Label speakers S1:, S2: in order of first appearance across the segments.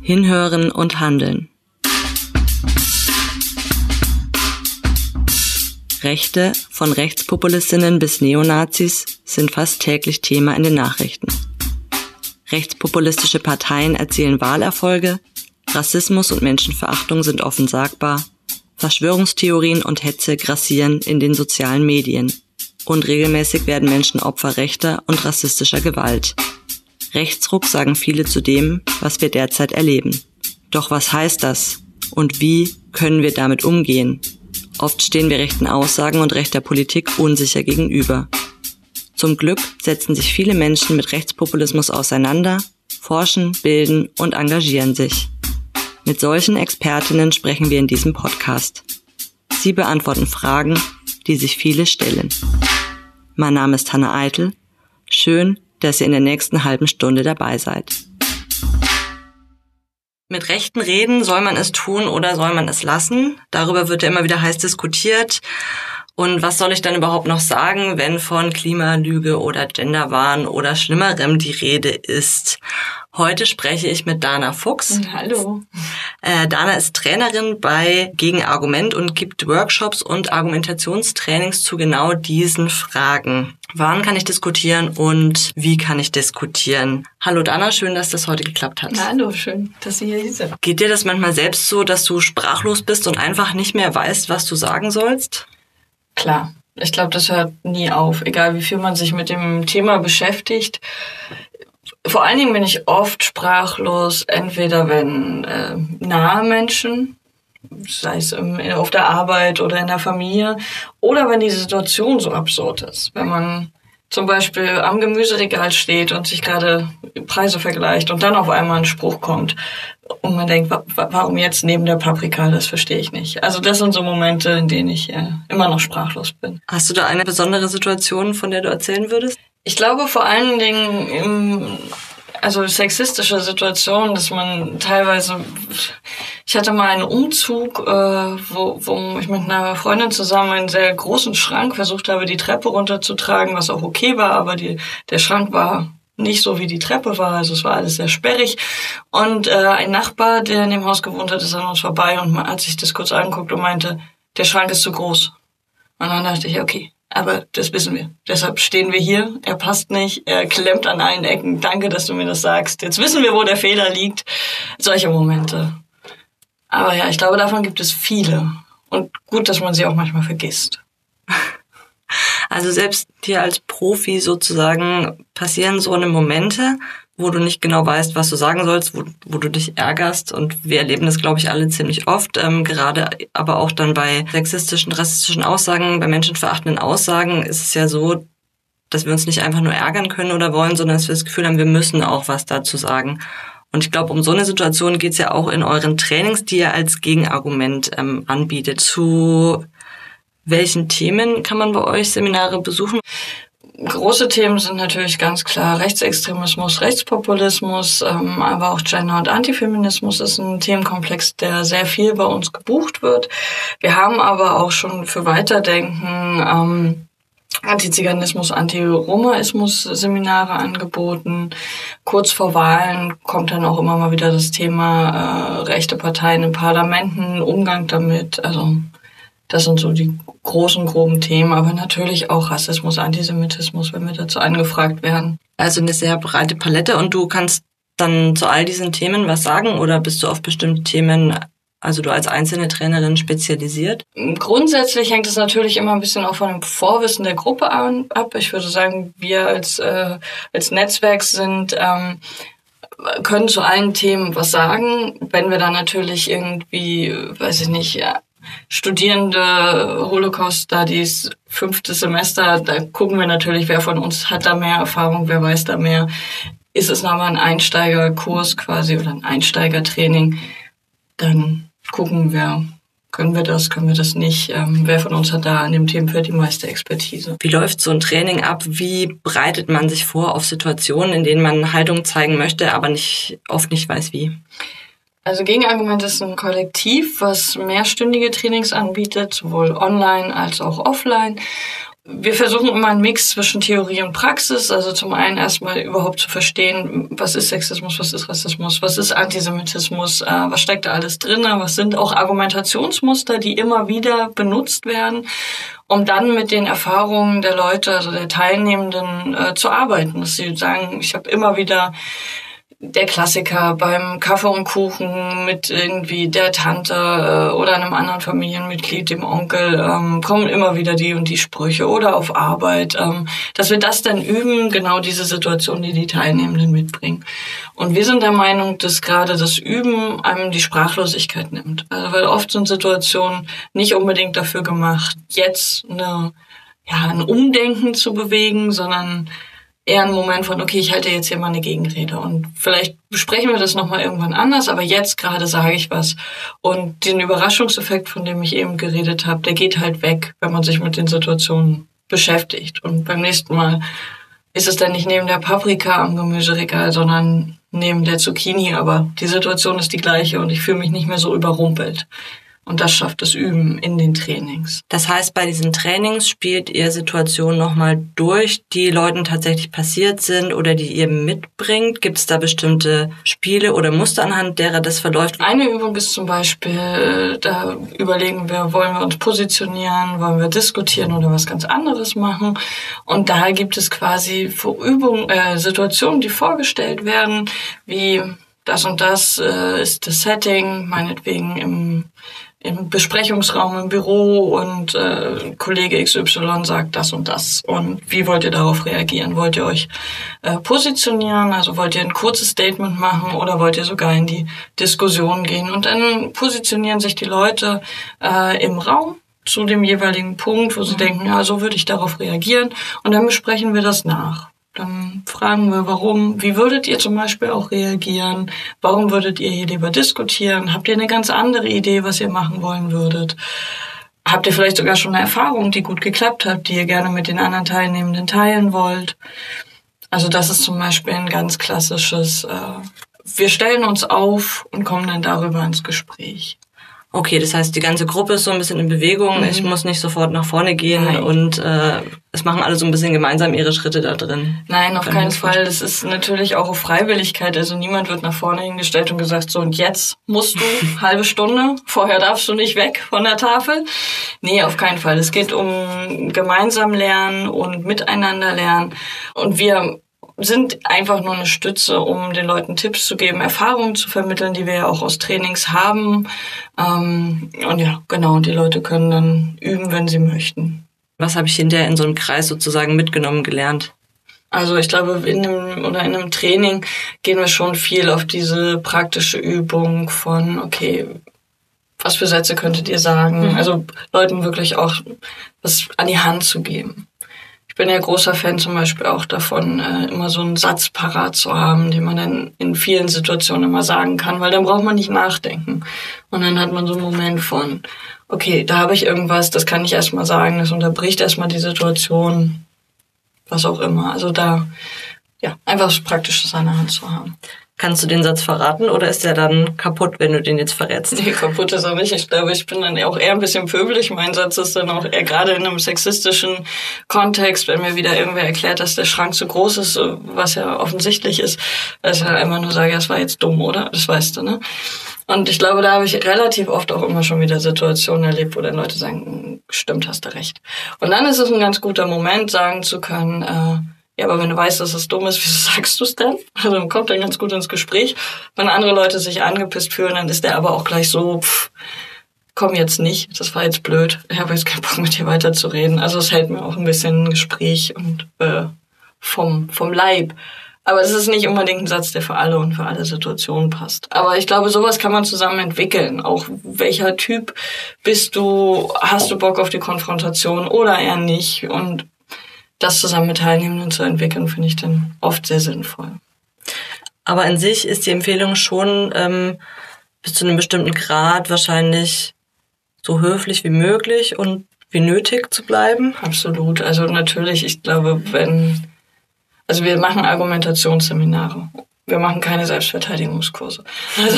S1: Hinhören und handeln. Rechte, von Rechtspopulistinnen bis Neonazis, sind fast täglich Thema in den Nachrichten. Rechtspopulistische Parteien erzielen Wahlerfolge, Rassismus und Menschenverachtung sind offen sagbar, Verschwörungstheorien und Hetze grassieren in den sozialen Medien und regelmäßig werden Menschen Opfer rechter und rassistischer Gewalt. Rechtsruck sagen viele zu dem, was wir derzeit erleben. Doch was heißt das? Und wie können wir damit umgehen? Oft stehen wir rechten Aussagen und rechter Politik unsicher gegenüber. Zum Glück setzen sich viele Menschen mit Rechtspopulismus auseinander, forschen, bilden und engagieren sich. Mit solchen Expertinnen sprechen wir in diesem Podcast. Sie beantworten Fragen, die sich viele stellen. Mein Name ist Hanna Eitel. Schön, dass ihr in der nächsten halben Stunde dabei seid. Mit Rechten reden, soll man es tun oder soll man es lassen? Darüber wird ja immer wieder heiß diskutiert. Und was soll ich dann überhaupt noch sagen, wenn von Klimalüge oder Genderwahn oder Schlimmerem die Rede ist? Heute spreche ich mit Dana Fuchs.
S2: Hallo.
S1: Dana ist Trainerin bei Gegenargument und gibt Workshops und Argumentationstrainings zu genau diesen Fragen. Wann kann ich diskutieren und wie kann ich diskutieren? Hallo Dana, schön, dass das heute geklappt hat.
S2: Hallo, schön, dass Sie hier sind.
S1: Geht dir das manchmal selbst so, dass du sprachlos bist und einfach nicht mehr weißt, was du sagen sollst?
S2: Klar, ich glaube, das hört nie auf, egal wie viel man sich mit dem Thema beschäftigt. Vor allen Dingen bin ich oft sprachlos, entweder wenn nahe Menschen, sei es auf der Arbeit oder in der Familie, oder wenn die Situation so absurd ist. Wenn man zum Beispiel am Gemüseregal steht und sich gerade Preise vergleicht und dann auf einmal ein Spruch kommt und man denkt, warum jetzt neben der Paprika, das verstehe ich nicht. Also das sind so Momente, in denen ich immer noch sprachlos bin.
S1: Hast du da eine besondere Situation, von der du erzählen würdest?
S2: Ich glaube vor allen Dingen sexistische Situationen, dass man teilweise, ich hatte mal einen Umzug, wo ich mit einer Freundin zusammen einen sehr großen Schrank versucht habe, die Treppe runterzutragen, was auch okay war, aber der Schrank war nicht so, wie die Treppe war, also es war alles sehr sperrig. Und ein Nachbar, der in dem Haus gewohnt hat, ist an uns vorbei und man hat sich das kurz angeguckt und meinte, der Schrank ist zu groß. Und dann dachte ich, okay, aber das wissen wir. Deshalb stehen wir hier. Er passt nicht. Er klemmt an allen Ecken. Danke, dass du mir das sagst. Jetzt wissen wir, wo der Fehler liegt. Solche Momente. Aber ja, ich glaube, davon gibt es viele. Und gut, dass man sie auch manchmal vergisst.
S1: Also selbst dir als Profi sozusagen passieren so eine Momente, wo du nicht genau weißt, was du sagen sollst, wo du dich ärgerst. Und wir erleben das, glaube ich, alle ziemlich oft, gerade aber auch dann bei sexistischen, rassistischen Aussagen, bei menschenverachtenden Aussagen ist es ja so, dass wir uns nicht einfach nur ärgern können oder wollen, sondern dass wir das Gefühl haben, wir müssen auch was dazu sagen. Und ich glaube, um so eine Situation geht's ja auch in euren Trainings, die ihr als Gegenargument anbietet. Zu welchen Themen kann man bei euch Seminare besuchen?
S2: Große Themen sind natürlich ganz klar Rechtsextremismus, Rechtspopulismus, aber auch Gender- und Antifeminismus ist ein Themenkomplex, der sehr viel bei uns gebucht wird. Wir haben aber auch schon für Weiterdenken Antiziganismus, Antiromaismus Seminare angeboten. Kurz vor Wahlen kommt dann auch immer mal wieder das Thema rechte Parteien in Parlamenten, Umgang damit, also das sind so die großen, groben Themen, aber natürlich auch Rassismus, Antisemitismus, wenn wir dazu angefragt werden.
S1: Also eine sehr breite Palette und du kannst dann zu all diesen Themen was sagen oder bist du auf bestimmte Themen, also du als einzelne Trainerin spezialisiert?
S2: Grundsätzlich hängt es natürlich immer ein bisschen auch von dem Vorwissen der Gruppe ab. Ich würde sagen, wir als Netzwerk können zu allen Themen was sagen. Wenn wir dann natürlich irgendwie, weiß ich nicht, Studierende Holocaust-Studies, 5. Semester, da gucken wir natürlich, wer von uns hat da mehr Erfahrung, wer weiß da mehr. Ist es nochmal ein Einsteigerkurs quasi oder ein Einsteigertraining, dann gucken wir, können wir das nicht, wer von uns hat da an dem Themenfeld die meiste Expertise.
S1: Wie läuft so ein Training ab? Wie bereitet man sich vor auf Situationen, in denen man Haltung zeigen möchte, aber oft nicht weiß wie?
S2: Also Gegenargument ist ein Kollektiv, was mehrstündige Trainings anbietet, sowohl online als auch offline. Wir versuchen immer einen Mix zwischen Theorie und Praxis. Also zum einen erstmal überhaupt zu verstehen, was ist Sexismus, was ist Rassismus, was ist Antisemitismus, was steckt da alles drin, was sind auch Argumentationsmuster, die immer wieder benutzt werden, um dann mit den Erfahrungen der Leute, also der Teilnehmenden, zu arbeiten. Dass sie sagen, ich habe immer wieder der Klassiker beim Kaffee und Kuchen mit irgendwie der Tante oder einem anderen Familienmitglied, dem Onkel, kommen immer wieder die und die Sprüche oder auf Arbeit, dass wir das dann üben, genau diese Situation, die die Teilnehmenden mitbringen. Und wir sind der Meinung, dass gerade das Üben einem die Sprachlosigkeit nimmt. Also weil oft sind Situationen nicht unbedingt dafür gemacht, jetzt ein Umdenken zu bewegen, sondern eher ein Moment von, okay, ich halte jetzt hier mal eine Gegenrede und vielleicht besprechen wir das nochmal irgendwann anders, aber jetzt gerade sage ich was. Und den Überraschungseffekt, von dem ich eben geredet habe, der geht halt weg, wenn man sich mit den Situationen beschäftigt. Und beim nächsten Mal ist es dann nicht neben der Paprika am Gemüseregal, sondern neben der Zucchini, aber die Situation ist die gleiche und ich fühle mich nicht mehr so überrumpelt. Und das schafft das Üben in den Trainings.
S1: Das heißt, bei diesen Trainings spielt ihr Situationen nochmal durch, die Leuten tatsächlich passiert sind oder die ihr mitbringt? Gibt es da bestimmte Spiele oder Muster, anhand derer das verläuft?
S2: Eine Übung ist zum Beispiel, da überlegen wir, wollen wir uns positionieren, wollen wir diskutieren oder was ganz anderes machen? Und da gibt es quasi Situationen, die vorgestellt werden, wie das und das ist das Setting, meinetwegen im Besprechungsraum im Büro und Kollege XY sagt das und das. Und wie wollt ihr darauf reagieren? Wollt ihr euch positionieren? Also wollt ihr ein kurzes Statement machen oder wollt ihr sogar in die Diskussion gehen? Und dann positionieren sich die Leute im Raum zu dem jeweiligen Punkt, wo sie denken, ja, so würde ich darauf reagieren. Und dann besprechen wir das nach. Dann fragen wir, warum, wie würdet ihr zum Beispiel auch reagieren? Warum würdet ihr hier lieber diskutieren? Habt ihr eine ganz andere Idee, was ihr machen wollen würdet? Habt ihr vielleicht sogar schon eine Erfahrung, die gut geklappt hat, die ihr gerne mit den anderen Teilnehmenden teilen wollt? Also das ist zum Beispiel ein ganz klassisches, wir stellen uns auf und kommen dann darüber ins Gespräch.
S1: Okay, das heißt, die ganze Gruppe ist so ein bisschen in Bewegung. Ich muss nicht sofort nach vorne gehen. Nein. Und es machen alle so ein bisschen gemeinsam ihre Schritte da drin.
S2: Nein, auf keinen Fall. Das ist natürlich auch auf Freiwilligkeit. Also niemand wird nach vorne hingestellt und gesagt, so und jetzt musst du halbe Stunde, vorher darfst du nicht weg von der Tafel. Nee, auf keinen Fall. Es geht um gemeinsam lernen und miteinander lernen. Und wir sind einfach nur eine Stütze, um den Leuten Tipps zu geben, Erfahrungen zu vermitteln, die wir ja auch aus Trainings haben. Und ja, genau, die Leute können dann üben, wenn sie möchten.
S1: Was habe ich hinterher in so einem Kreis sozusagen mitgenommen, gelernt?
S2: Also ich glaube, in einem Training gehen wir schon viel auf diese praktische Übung von, okay, was für Sätze könntet ihr sagen? Also Leuten wirklich auch was an die Hand zu geben. Ich bin ja großer Fan zum Beispiel auch davon, immer so einen Satz parat zu haben, den man dann in vielen Situationen immer sagen kann, weil dann braucht man nicht nachdenken. Und dann hat man so einen Moment von, okay, da habe ich irgendwas, das kann ich erstmal sagen, das unterbricht erstmal die Situation, was auch immer. Also da, ja, einfach was Praktisches an der Hand zu haben.
S1: Kannst du den Satz verraten oder ist der dann kaputt, wenn du den jetzt verrätst?
S2: Nee, kaputt ist er nicht. Ich glaube, ich bin dann auch eher ein bisschen pöbelig. Mein Satz ist dann auch eher gerade in einem sexistischen Kontext, wenn mir wieder irgendwer erklärt, dass der Schrank zu groß ist, was ja offensichtlich ist, dass ich einfach nur sage, das war jetzt dumm, oder? Das weißt du, ne? Und ich glaube, da habe ich relativ oft auch immer schon wieder Situationen erlebt, wo dann Leute sagen, stimmt, hast du recht. Und dann ist es ein ganz guter Moment, sagen zu können, ja, aber wenn du weißt, dass es dumm ist, wieso sagst du es denn? Also man kommt dann ganz gut ins Gespräch. Wenn andere Leute sich angepisst fühlen, dann ist der aber auch gleich so, komm jetzt nicht, das war jetzt blöd. Ich habe jetzt keinen Bock, mit dir weiterzureden. Also es hält mir auch ein bisschen ein Gespräch und vom Leib. Aber es ist nicht unbedingt ein Satz, der für alle und für alle Situationen passt. Aber ich glaube, sowas kann man zusammen entwickeln. Auch welcher Typ bist du? Hast du Bock auf die Konfrontation oder eher nicht? Und das zusammen mit Teilnehmenden zu entwickeln, finde ich dann oft sehr sinnvoll.
S1: Aber an sich ist die Empfehlung schon bis zu einem bestimmten Grad wahrscheinlich so höflich wie möglich und wie nötig zu bleiben.
S2: Absolut. Also natürlich, ich glaube, wir machen Argumentationsseminare. wir machen keine Selbstverteidigungskurse. Also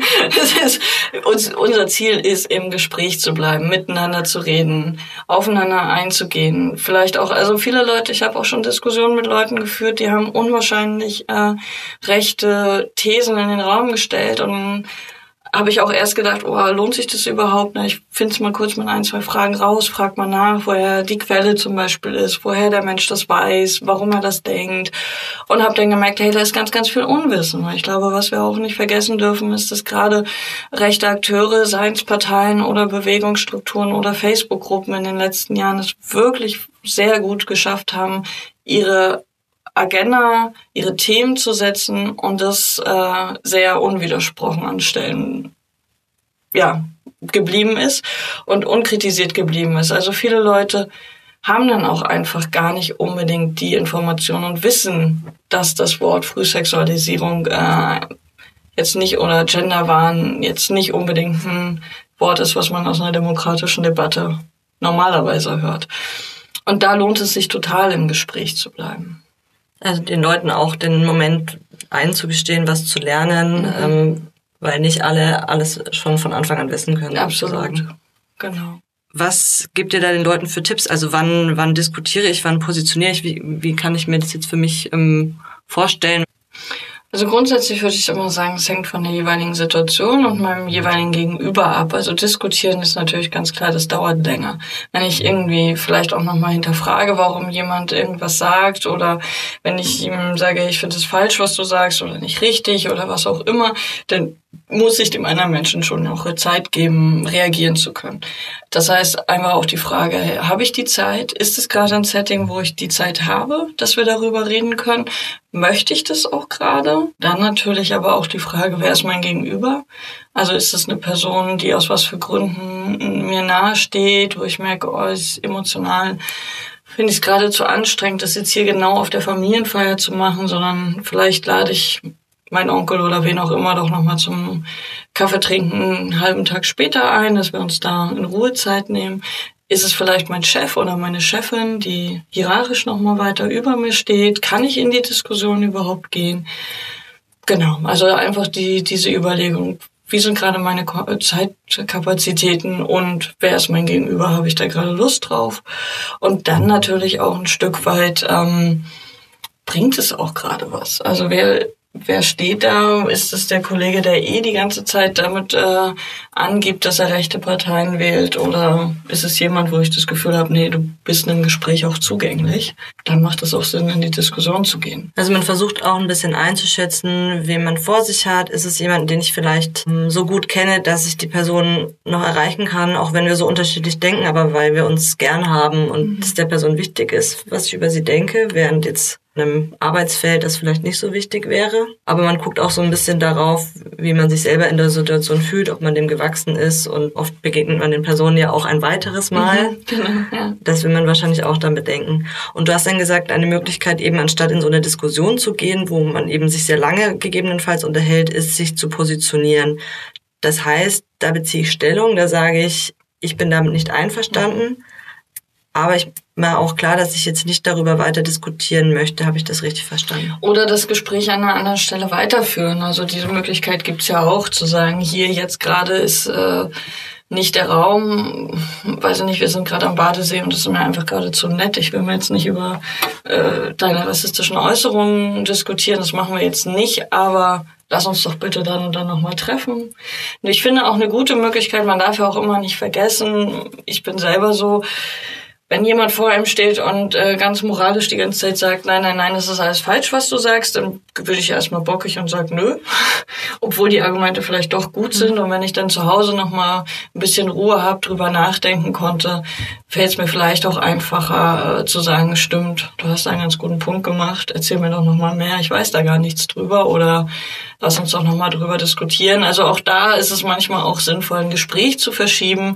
S2: unser Ziel ist, im Gespräch zu bleiben, miteinander zu reden, aufeinander einzugehen. Vielleicht auch, also viele Leute, ich habe auch schon Diskussionen mit Leuten geführt, die haben unwahrscheinlich rechte Thesen in den Raum gestellt und habe ich auch erst gedacht, lohnt sich das überhaupt? Ich finde es mal kurz mit 1, 2 Fragen raus, frag mal nach, woher die Quelle zum Beispiel ist, woher der Mensch das weiß, warum er das denkt. Und habe dann gemerkt, hey, da ist ganz, ganz viel Unwissen. Ich glaube, was wir auch nicht vergessen dürfen, ist, dass gerade rechte Akteure, seien es Parteien oder Bewegungsstrukturen oder Facebook-Gruppen in den letzten Jahren es wirklich sehr gut geschafft haben, ihre Agenda, ihre Themen zu setzen und das sehr unwidersprochen an Stellen geblieben ist und unkritisiert geblieben ist. Also viele Leute haben dann auch einfach gar nicht unbedingt die Informationen und wissen, dass das Wort Frühsexualisierung jetzt nicht oder Genderwahn jetzt nicht unbedingt ein Wort ist, was man aus einer demokratischen Debatte normalerweise hört. Und da lohnt es sich total, im Gespräch zu bleiben.
S1: Also den Leuten auch den Moment einzugestehen, was zu lernen, weil nicht alle alles schon von Anfang an wissen können.
S2: Absolut,
S1: sozusagen.
S2: Genau.
S1: Was gibt ihr da den Leuten für Tipps? Also wann diskutiere ich, wann positioniere ich? Wie kann ich mir das jetzt für mich vorstellen?
S2: Also grundsätzlich würde ich immer sagen, es hängt von der jeweiligen Situation und meinem jeweiligen Gegenüber ab. Also diskutieren ist natürlich ganz klar, das dauert länger. Wenn ich irgendwie vielleicht auch nochmal hinterfrage, warum jemand irgendwas sagt oder wenn ich ihm sage, ich finde es falsch, was du sagst oder nicht richtig oder was auch immer, dann muss ich dem anderen Menschen schon auch Zeit geben, reagieren zu können. Das heißt, einmal auch die Frage, hey, habe ich die Zeit? Ist es gerade ein Setting, wo ich die Zeit habe, dass wir darüber reden können? Möchte ich das auch gerade? Dann natürlich aber auch die Frage, wer ist mein Gegenüber? Also ist das eine Person, die aus was für Gründen mir nahe steht, wo ich merke, ist emotional, finde ich es gerade zu anstrengend, das jetzt hier genau auf der Familienfeier zu machen, sondern vielleicht lade ich meinen Onkel oder wen auch immer doch nochmal zum Kaffee trinken einen halben Tag später ein, dass wir uns da in Ruhe Zeit nehmen. Ist es vielleicht mein Chef oder meine Chefin, die hierarchisch nochmal weiter über mir steht? Kann ich in die Diskussion überhaupt gehen? Genau, also einfach diese Überlegung, wie sind gerade meine Zeitkapazitäten und wer ist mein Gegenüber, habe ich da gerade Lust drauf? Und dann natürlich auch ein Stück weit, bringt es auch gerade was? Also wer steht da? Ist es der Kollege, der die ganze Zeit damit angibt, dass er rechte Parteien wählt? Oder ist es jemand, wo ich das Gefühl habe, nee, du bist in einem Gespräch auch zugänglich? Dann macht es auch Sinn, in die Diskussion zu gehen.
S1: Also man versucht auch ein bisschen einzuschätzen, wen man vor sich hat. Ist es jemand, den ich vielleicht so gut kenne, dass ich die Person noch erreichen kann, auch wenn wir so unterschiedlich denken, aber weil wir uns gern haben und es der Person wichtig ist, was ich über sie denke, während jetzt in einem Arbeitsfeld das vielleicht nicht so wichtig wäre. Aber man guckt auch so ein bisschen darauf, wie man sich selber in der Situation fühlt, ob man dem gewachsen ist. Und oft begegnet man den Personen ja auch ein weiteres Mal.
S2: Genau, ja.
S1: Das will man wahrscheinlich auch dann bedenken. Und du hast dann gesagt, eine Möglichkeit eben, anstatt in so eine Diskussion zu gehen, wo man eben sich sehr lange gegebenenfalls unterhält, ist, sich zu positionieren. Das heißt, da beziehe ich Stellung, da sage ich bin damit nicht einverstanden. Aber ich war auch klar, dass ich jetzt nicht darüber weiter diskutieren möchte. Habe ich das richtig verstanden?
S2: Oder das Gespräch an einer anderen Stelle weiterführen. Also diese Möglichkeit gibt's ja auch, zu sagen, hier jetzt gerade ist nicht der Raum, weiß ich nicht, wir sind gerade am Badesee und das ist mir einfach gerade zu nett. Ich will mir jetzt nicht über deine rassistischen Äußerungen diskutieren, das machen wir jetzt nicht, aber lass uns doch bitte dann und dann nochmal treffen. Und ich finde auch eine gute Möglichkeit, man darf ja auch immer nicht vergessen, ich bin selber so, wenn jemand vor einem steht und ganz moralisch die ganze Zeit sagt, nein, das ist alles falsch, was du sagst, dann würde ich erstmal bockig und sage, nö. Obwohl die Argumente vielleicht doch gut sind. Und wenn ich dann zu Hause nochmal ein bisschen Ruhe habe, drüber nachdenken konnte, fällt es mir vielleicht auch einfacher zu sagen, stimmt, du hast einen ganz guten Punkt gemacht, erzähl mir doch nochmal mehr, ich weiß da gar nichts drüber oder lass uns doch nochmal drüber diskutieren. Also auch da ist es manchmal auch sinnvoll, ein Gespräch zu verschieben,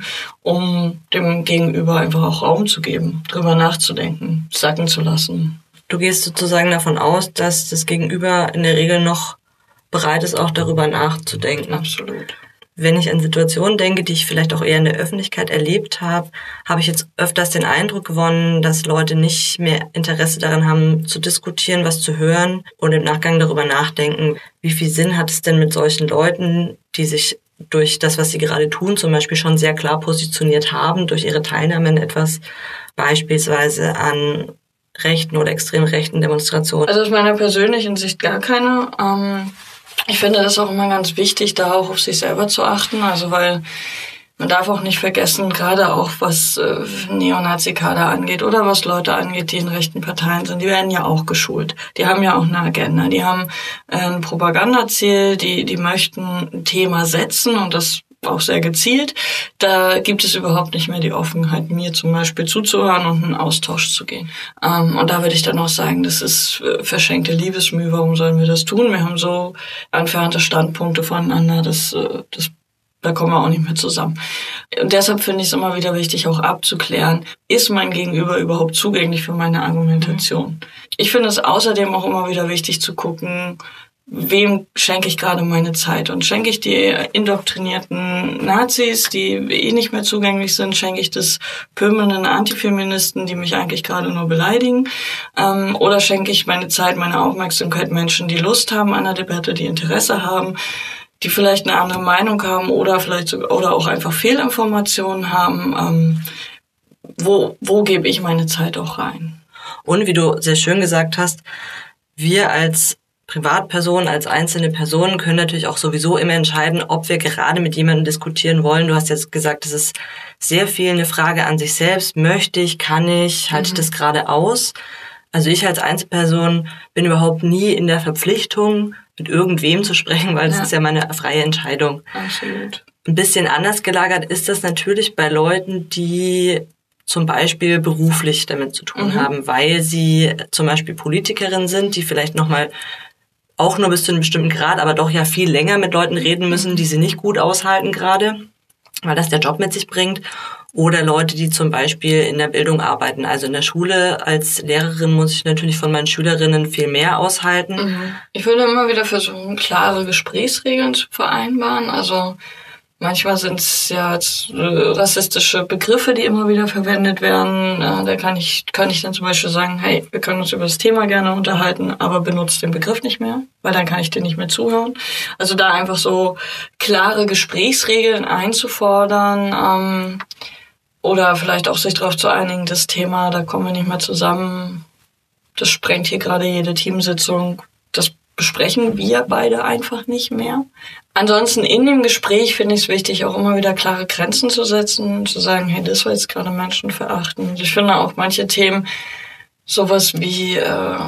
S2: um dem Gegenüber einfach auch Raum zu geben, drüber nachzudenken, sacken zu lassen.
S1: Du gehst sozusagen davon aus, dass das Gegenüber in der Regel noch bereit ist, auch darüber nachzudenken.
S2: Absolut.
S1: Wenn ich an Situationen denke, die ich vielleicht auch eher in der Öffentlichkeit erlebt habe, habe ich jetzt öfters den Eindruck gewonnen, dass Leute nicht mehr Interesse daran haben, zu diskutieren, was zu hören und im Nachgang darüber nachdenken, wie viel Sinn hat es denn mit solchen Leuten, die sich durch das, was sie gerade tun, zum Beispiel schon sehr klar positioniert haben, durch ihre Teilnahme in etwas, beispielsweise an rechten oder extrem rechten Demonstrationen.
S2: Also aus meiner persönlichen Sicht gar keine. Ich finde das auch immer ganz wichtig, da auch auf sich selber zu achten. Also weil man darf auch nicht vergessen, gerade auch was Neonazi-Kader angeht oder was Leute angeht, die in rechten Parteien sind, die werden ja auch geschult. Die haben ja auch eine Agenda. Die haben ein Propagandaziel, die möchten ein Thema setzen und das auch sehr gezielt. Da gibt es überhaupt nicht mehr die Offenheit, mir zum Beispiel zuzuhören und in Austausch zu gehen. Und da würde ich dann auch sagen, das ist verschenkte Liebesmühe. Warum sollen wir das tun? Wir haben so entfernte Standpunkte voneinander, da kommen wir auch nicht mehr zusammen. Und deshalb finde ich es immer wieder wichtig, auch abzuklären, ist mein Gegenüber überhaupt zugänglich für meine Argumentation? Ich finde es außerdem auch immer wieder wichtig zu gucken, wem schenke ich gerade meine Zeit? Und schenke ich die indoktrinierten Nazis, die eh nicht mehr zugänglich sind? Schenke ich das pöbelnden Antifeministen, die mich eigentlich gerade nur beleidigen? Oder schenke ich meine Zeit, meine Aufmerksamkeit Menschen, die Lust haben an der Debatte, die Interesse haben, die vielleicht eine andere Meinung haben oder vielleicht sogar, oder auch einfach Fehlinformationen haben? Wo gebe ich meine Zeit auch rein?
S1: Und wie du sehr schön gesagt hast, wir als Privatpersonen, als einzelne Personen können natürlich auch sowieso immer entscheiden, ob wir gerade mit jemandem diskutieren wollen. Du hast jetzt gesagt, es ist sehr viel eine Frage an sich selbst. Möchte ich, kann ich, halte ich das gerade aus? Also ich als Einzelperson bin überhaupt nie in der Verpflichtung, mit irgendwem zu sprechen, weil das ist ja meine freie Entscheidung.
S2: Absolut.
S1: Ein bisschen anders gelagert ist das natürlich bei Leuten, die zum Beispiel beruflich damit zu tun haben, weil sie zum Beispiel Politikerin sind, die vielleicht nochmal auch nur bis zu einem bestimmten Grad, aber doch ja viel länger mit Leuten reden müssen, die sie nicht gut aushalten gerade, weil das der Job mit sich bringt. Oder Leute, die zum Beispiel in der Bildung arbeiten. Also in der Schule als Lehrerin muss ich natürlich von meinen Schülerinnen viel mehr aushalten.
S2: Ich würde immer wieder versuchen, klare Gesprächsregeln zu vereinbaren. Also manchmal sind es ja rassistische Begriffe, die immer wieder verwendet werden. Da kann ich dann zum Beispiel sagen, hey, wir können uns über das Thema gerne unterhalten, aber benutzt den Begriff nicht mehr, weil dann kann ich dir nicht mehr zuhören. Also da einfach so klare Gesprächsregeln einzufordern, oder vielleicht auch sich darauf zu einigen, das Thema, da kommen wir nicht mehr zusammen, das sprengt hier gerade jede Teamsitzung, das besprechen wir beide einfach nicht mehr. Ansonsten in dem Gespräch finde ich es wichtig, auch immer wieder klare Grenzen zu setzen, zu sagen, hey, das war jetzt gerade menschenverachtend. Ich finde auch manche Themen, sowas wie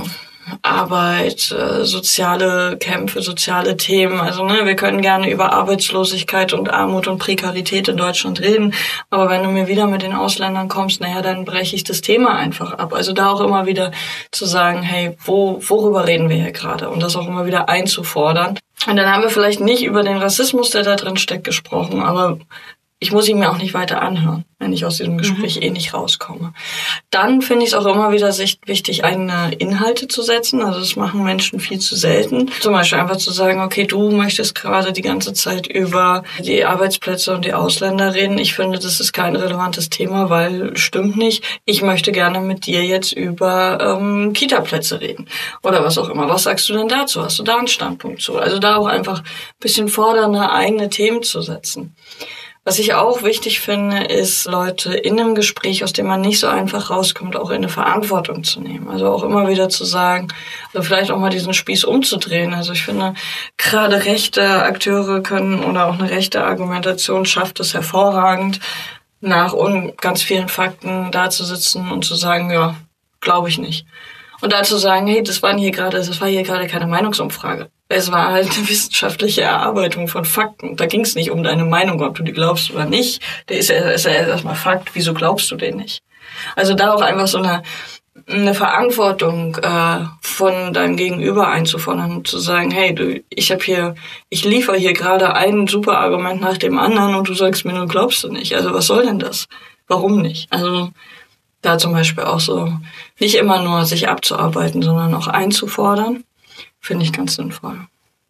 S2: Arbeit, soziale Kämpfe, soziale Themen. Also wir können gerne über Arbeitslosigkeit und Armut und Prekarität in Deutschland reden, aber wenn du mir wieder mit den Ausländern kommst, dann breche ich das Thema einfach ab. Also da auch immer wieder zu sagen, hey, worüber reden wir hier gerade? Und das auch immer wieder einzufordern. Und dann haben wir vielleicht nicht über den Rassismus, der da drin steckt, gesprochen, aber ich muss ihn mir auch nicht weiter anhören, wenn ich aus diesem Gespräch nicht rauskomme. Dann finde ich es auch immer wieder wichtig, eigene Inhalte zu setzen. Also das machen Menschen viel zu selten. Zum Beispiel einfach zu sagen, okay, du möchtest gerade die ganze Zeit über die Arbeitsplätze und die Ausländer reden. Ich finde, das ist kein relevantes Thema, weil stimmt nicht. Ich möchte gerne mit dir jetzt über Kita-Plätze reden oder was auch immer. Was sagst du denn dazu? Hast du da einen Standpunkt zu? Also da auch einfach ein bisschen fordernde eigene Themen zu setzen. Was ich auch wichtig finde, ist, Leute in einem Gespräch, aus dem man nicht so einfach rauskommt, auch in eine Verantwortung zu nehmen. Also auch immer wieder zu sagen, also vielleicht auch mal diesen Spieß umzudrehen. Also ich finde, gerade rechte Akteure können oder auch eine rechte Argumentation schafft es hervorragend, nach ganz vielen Fakten da zu sitzen und zu sagen, ja, glaube ich nicht. Und da zu sagen, hey, das war hier gerade keine Meinungsumfrage. Es war halt eine wissenschaftliche Erarbeitung von Fakten. Da ging es nicht um deine Meinung, ob du die glaubst oder nicht. Der ist ja erstmal Fakt. Wieso glaubst du den nicht? Also da auch einfach so eine Verantwortung von deinem Gegenüber einzufordern und zu sagen, hey, ich liefere hier gerade ein super Argument nach dem anderen und du sagst mir, du glaubst du nicht. Also was soll denn das? Warum nicht? Also da zum Beispiel auch so nicht immer nur sich abzuarbeiten, sondern auch einzufordern, finde ich ganz sinnvoll.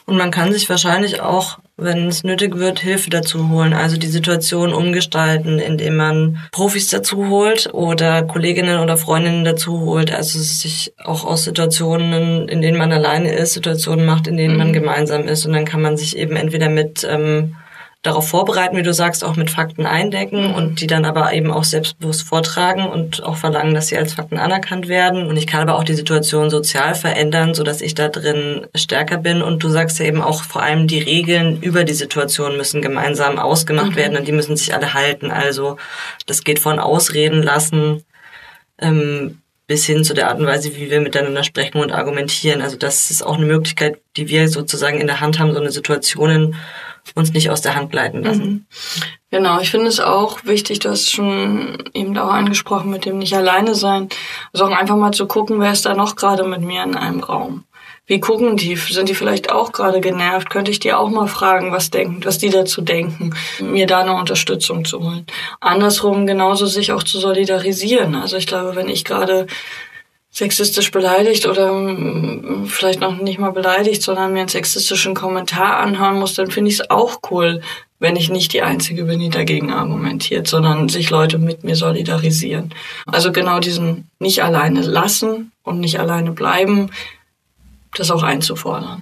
S1: Und man kann sich wahrscheinlich auch, wenn es nötig wird, Hilfe dazu holen. Also die Situation umgestalten, indem man Profis dazu holt oder Kolleginnen oder Freundinnen dazu holt. Also sich auch aus Situationen, in denen man alleine ist, Situationen macht, in denen man gemeinsam ist. Und dann kann man sich eben entweder mit darauf vorbereiten, wie du sagst, auch mit Fakten eindecken und die dann aber eben auch selbstbewusst vortragen und auch verlangen, dass sie als Fakten anerkannt werden. Und ich kann aber auch die Situation sozial verändern, sodass ich da drin stärker bin. Und du sagst ja eben auch, vor allem die Regeln über die Situation müssen gemeinsam ausgemacht werden und die müssen sich alle halten. Also das geht von Ausreden lassen bis hin zu der Art und Weise, wie wir miteinander sprechen und argumentieren. Also das ist auch eine Möglichkeit, die wir sozusagen in der Hand haben, so eine Situationen uns nicht aus der Hand gleiten lassen.
S2: Genau, ich finde es auch wichtig, du hast schon eben auch angesprochen mit dem nicht alleine sein, also auch einfach mal zu gucken, wer ist da noch gerade mit mir in einem Raum. Wie gucken die? Sind die vielleicht auch gerade genervt? Könnte ich die auch mal fragen, was die dazu denken, mir da eine Unterstützung zu holen. Andersrum genauso sich auch zu solidarisieren. Also ich glaube, wenn ich gerade sexistisch beleidigt oder vielleicht noch nicht mal beleidigt, sondern mir einen sexistischen Kommentar anhören muss, dann finde ich es auch cool, wenn ich nicht die Einzige bin, die dagegen argumentiert, sondern sich Leute mit mir solidarisieren. Also genau diesen nicht alleine lassen und nicht alleine bleiben, das auch einzufordern.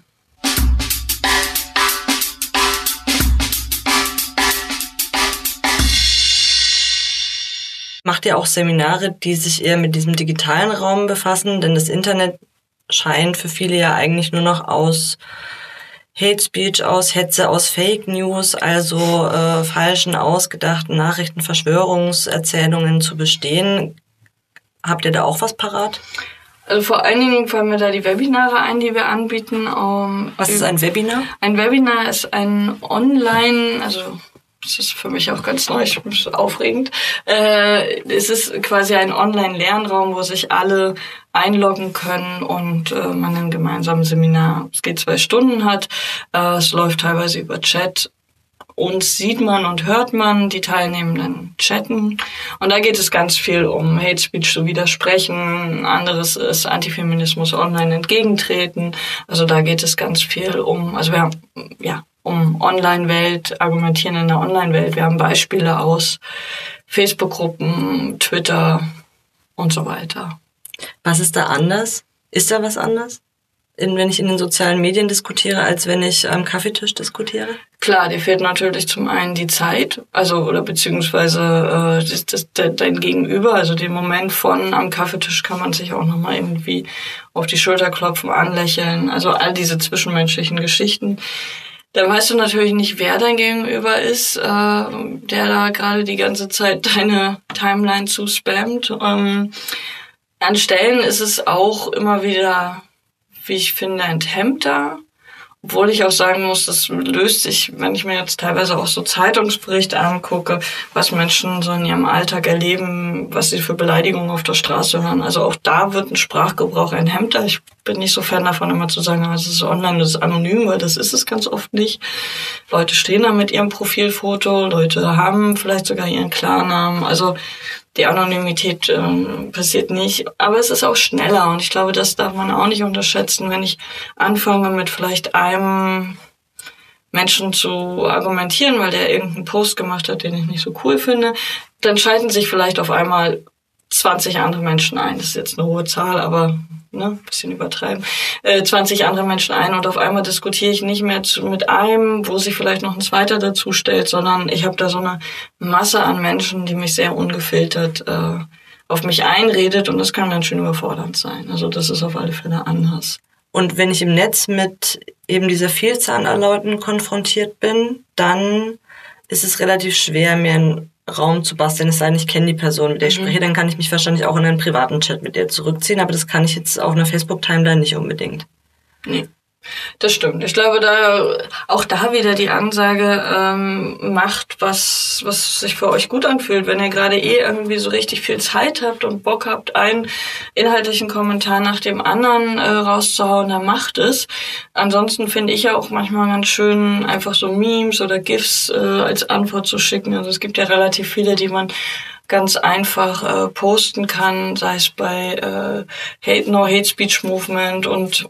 S1: Macht ihr auch Seminare, die sich eher mit diesem digitalen Raum befassen? Denn das Internet scheint für viele ja eigentlich nur noch aus Hate Speech, aus Hetze, aus Fake News, also falschen, ausgedachten Nachrichten, Verschwörungserzählungen zu bestehen. Habt ihr da auch was parat?
S2: Also vor allen Dingen fallen mir da die Webinare ein, die wir anbieten.
S1: Was ist ein Webinar?
S2: Ein Webinar ist ein Online, also das ist für mich auch ganz neu, ich bin aufregend. Es ist quasi ein Online-Lernraum, wo sich alle einloggen können und man ein gemeinsames Seminar, es geht 2 Stunden hat. Es läuft teilweise über Chat. Uns sieht man und hört man, die Teilnehmenden chatten. Und da geht es ganz viel um Hate Speech zu widersprechen. Anderes ist Antifeminismus online entgegentreten. Also da geht es ganz viel um, also wir haben, um Online-Welt, argumentieren in der Online-Welt. Wir haben Beispiele aus Facebook-Gruppen, Twitter und so weiter.
S1: Was ist da anders? Ist da was anders? Wenn ich in den sozialen Medien diskutiere, als wenn ich am Kaffeetisch diskutiere?
S2: Klar, dir fehlt natürlich zum einen die Zeit, also oder beziehungsweise dein Gegenüber, also den Moment von am Kaffeetisch kann man sich auch nochmal irgendwie auf die Schulter klopfen, anlächeln, also all diese zwischenmenschlichen Geschichten. Dann weißt du natürlich nicht, wer dein Gegenüber ist, der da gerade die ganze Zeit deine Timeline zuspammt. An Stellen ist es auch immer wieder, wie ich finde, enthemmter. Obwohl ich auch sagen muss, das löst sich, wenn ich mir jetzt teilweise auch so Zeitungsberichte angucke, was Menschen so in ihrem Alltag erleben, was sie für Beleidigungen auf der Straße hören. Also auch da wird ein Sprachgebrauch enthemmter. Ich bin nicht so Fan davon, immer zu sagen, es ist online, das ist anonym, weil das ist es ganz oft nicht. Leute stehen da mit ihrem Profilfoto, Leute haben vielleicht sogar ihren Klarnamen. Also die Anonymität passiert nicht, aber es ist auch schneller und ich glaube, das darf man auch nicht unterschätzen, wenn ich anfange mit vielleicht einem Menschen zu argumentieren, weil der irgendeinen Post gemacht hat, den ich nicht so cool finde, dann schalten sich vielleicht auf einmal 20 andere Menschen ein. Das ist jetzt eine hohe Zahl, aber bisschen übertreiben. 20 andere Menschen ein und auf einmal diskutiere ich nicht mehr mit einem, wo sich vielleicht noch ein zweiter dazu stellt, sondern ich habe da so eine Masse an Menschen, die mich sehr ungefiltert auf mich einredet und das kann ganz schön überfordernd sein. Also das ist auf alle Fälle anders.
S1: Und wenn ich im Netz mit eben dieser Vielzahl an Leuten konfrontiert bin, dann ist es relativ schwer, mir einen Raum zu basteln, es sei denn, ich kenne die Person, mit der ich spreche, dann kann ich mich wahrscheinlich auch in einen privaten Chat mit ihr zurückziehen, aber das kann ich jetzt auf einer Facebook-Timeline nicht unbedingt.
S2: Nee, das stimmt. Ich glaube, auch da wieder die Ansage, macht, was sich für euch gut anfühlt. Wenn ihr gerade irgendwie so richtig viel Zeit habt und Bock habt, einen inhaltlichen Kommentar nach dem anderen rauszuhauen, dann macht es. Ansonsten finde ich ja auch manchmal ganz schön, einfach so Memes oder GIFs als Antwort zu schicken. Also es gibt ja relativ viele, die man ganz einfach posten kann, sei es bei No Hate Speech Movement und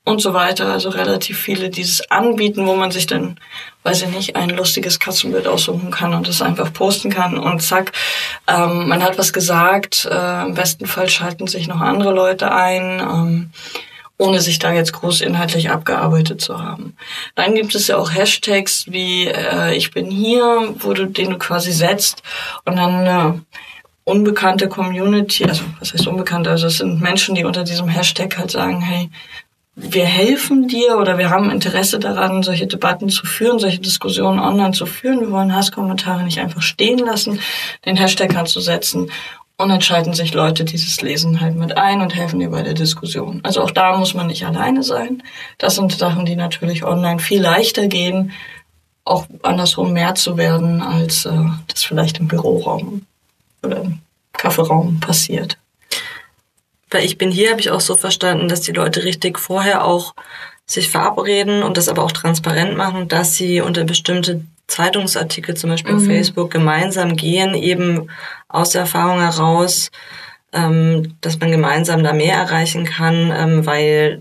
S2: und so weiter. Also relativ viele dieses anbieten, wo man sich dann, weiß ich nicht, ein lustiges Katzenbild aussuchen kann und das einfach posten kann und zack, man hat was gesagt. Im besten Fall schalten sich noch andere Leute ein, ohne sich da jetzt groß inhaltlich abgearbeitet zu haben. Dann gibt es ja auch Hashtags wie ich bin hier, den du quasi setzt und dann eine unbekannte Community, also was heißt unbekannte, also es sind Menschen, die unter diesem Hashtag halt sagen, hey, wir helfen dir oder wir haben Interesse daran, solche Debatten zu führen, solche Diskussionen online zu führen. Wir wollen Hasskommentare nicht einfach stehen lassen, den Hashtag anzusetzen. Und dann schalten sich Leute dieses Lesen halt mit ein und helfen dir bei der Diskussion. Also auch da muss man nicht alleine sein. Das sind Sachen, die natürlich online viel leichter gehen, auch andersrum mehr zu werden, als das vielleicht im Büroraum oder im Kaffeeraum passiert.
S1: Bei Ich bin hier habe ich auch so verstanden, dass die Leute richtig vorher auch sich verabreden und das aber auch transparent machen, dass sie unter bestimmte Zeitungsartikel, zum Beispiel auf Facebook, gemeinsam gehen, eben aus der Erfahrung heraus, dass man gemeinsam da mehr erreichen kann, weil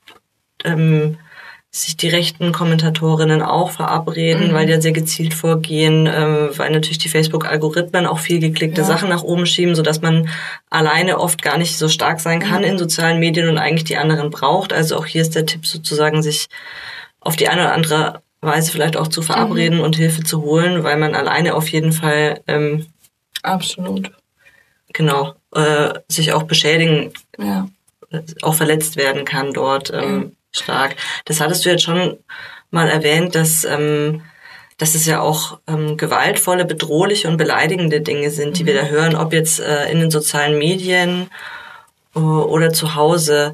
S1: sich die rechten Kommentatorinnen auch verabreden, weil die ja sehr gezielt vorgehen, weil natürlich die Facebook-Algorithmen auch viel geklickte Sachen nach oben schieben, sodass man alleine oft gar nicht so stark sein kann in sozialen Medien und eigentlich die anderen braucht. Also auch hier ist der Tipp sozusagen, sich auf die eine oder andere Weise vielleicht auch zu verabreden und Hilfe zu holen, weil man alleine auf jeden Fall
S2: absolut
S1: genau sich auch beschädigen, auch verletzt werden kann dort stark. Das hattest du jetzt schon mal erwähnt, dass es ja auch gewaltvolle, bedrohliche und beleidigende Dinge sind, die wir da hören, ob jetzt in den sozialen Medien oder zu Hause.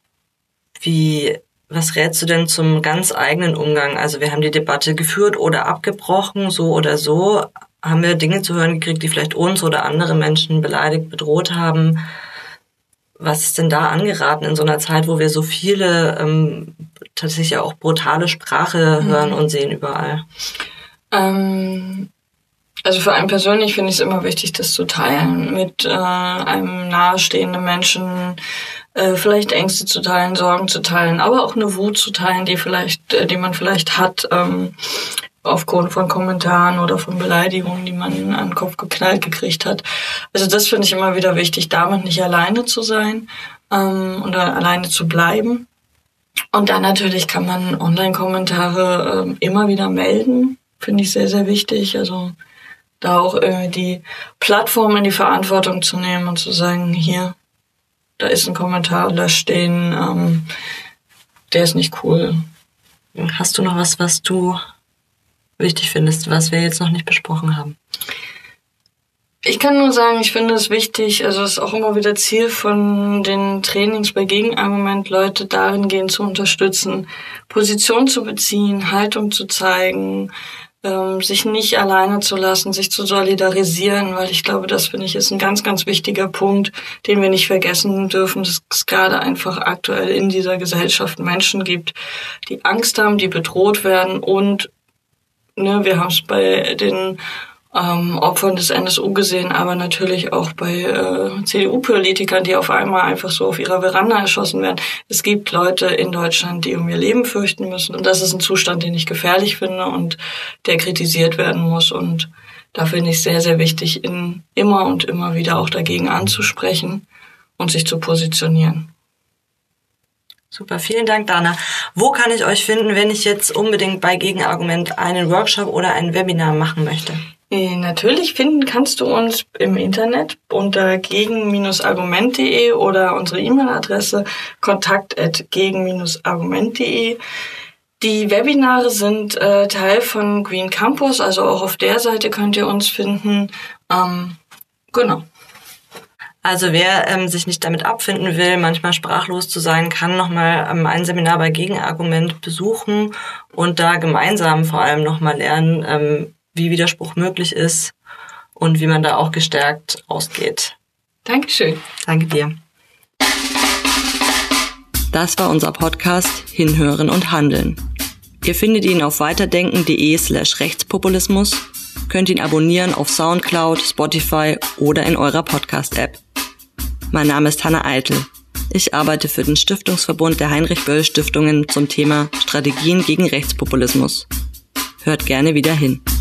S1: Was rätst du denn zum ganz eigenen Umgang? Also wir haben die Debatte geführt oder abgebrochen, so oder so. Haben wir Dinge zu hören gekriegt, die vielleicht uns oder andere Menschen beleidigt, bedroht haben? Was ist denn da angeraten in so einer Zeit, wo wir so viele tatsächlich auch brutale Sprache hören und sehen überall?
S2: Also für einen persönlich finde ich es immer wichtig, das zu teilen mit einem nahestehenden Menschen, vielleicht Ängste zu teilen, Sorgen zu teilen, aber auch eine Wut zu teilen, die man vielleicht hat, aufgrund von Kommentaren oder von Beleidigungen, die man an den Kopf geknallt gekriegt hat. Also das finde ich immer wieder wichtig, damit nicht alleine zu sein oder alleine zu bleiben. Und dann natürlich kann man Online-Kommentare immer wieder melden, finde ich sehr, sehr wichtig. Also da auch die Plattform in die Verantwortung zu nehmen und zu sagen, hier, da ist ein Kommentar, löscht den, der ist nicht cool.
S1: Hast du noch was du wichtig findest, was wir jetzt noch nicht besprochen haben?
S2: Ich kann nur sagen, ich finde es wichtig, also es ist auch immer wieder Ziel von den Trainings bei Gegenargument, Leute darin gehen zu unterstützen, Position zu beziehen, Haltung zu zeigen, sich nicht alleine zu lassen, sich zu solidarisieren, weil ich glaube, das finde ich ist ein ganz, ganz wichtiger Punkt, den wir nicht vergessen dürfen, dass es gerade einfach aktuell in dieser Gesellschaft Menschen gibt, die Angst haben, die bedroht werden und wir haben es bei den Opfern des NSU gesehen, aber natürlich auch bei CDU-Politikern, die auf einmal einfach so auf ihrer Veranda erschossen werden. Es gibt Leute in Deutschland, die um ihr Leben fürchten müssen. Und das ist ein Zustand, den ich gefährlich finde und der kritisiert werden muss. Und da finde ich es sehr, sehr wichtig, immer und immer wieder auch dagegen anzusprechen und sich zu positionieren.
S1: Super, vielen Dank, Dana. Wo kann ich euch finden, wenn ich jetzt unbedingt bei Gegenargument einen Workshop oder ein Webinar machen möchte?
S2: Natürlich finden kannst du uns im Internet unter gegen-argument.de oder unsere E-Mail-Adresse kontakt@gegen-argument.de. Die Webinare sind Teil von Green Campus, also auch auf der Seite könnt ihr uns finden. Genau.
S1: Also wer sich nicht damit abfinden will, manchmal sprachlos zu sein, kann nochmal ein Seminar bei Gegenargument besuchen und da gemeinsam vor allem nochmal lernen, wie Widerspruch möglich ist und wie man da auch gestärkt ausgeht.
S2: Dankeschön.
S1: Danke dir. Das war unser Podcast Hinhören und Handeln. Ihr findet ihn auf weiterdenken.de/Rechtspopulismus, könnt ihn abonnieren auf Soundcloud, Spotify oder in eurer Podcast-App. Mein Name ist Hanna Eitel. Ich arbeite für den Stiftungsverbund der Heinrich-Böll-Stiftungen zum Thema Strategien gegen Rechtspopulismus. Hört gerne wieder hin.